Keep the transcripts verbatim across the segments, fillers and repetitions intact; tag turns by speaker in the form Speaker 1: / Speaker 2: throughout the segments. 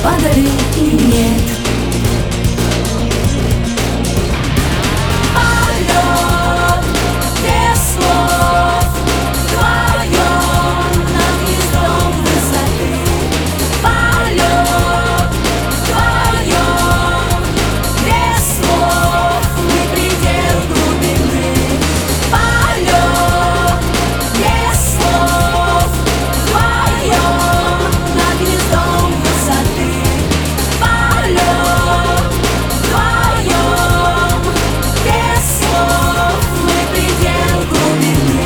Speaker 1: падали и нет. Полет без слов вдвоем над гнездом высоты. Полет вдвоем без слов не предел глубины. Полет без слов вдвоем над гнездом высоты. Полет вдвоем без слов не предел глубины.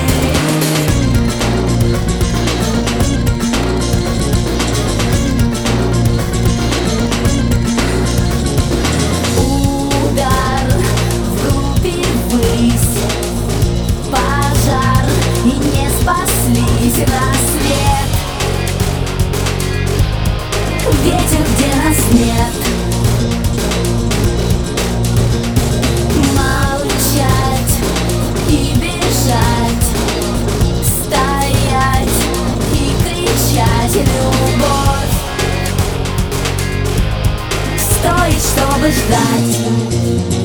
Speaker 1: Удар в группе ввысь, пожар, и не спаслись. Рассвет, ветер, где нас нет. Молчать и бежать, стоять и кричать. Любовь стоит, чтобы ждать.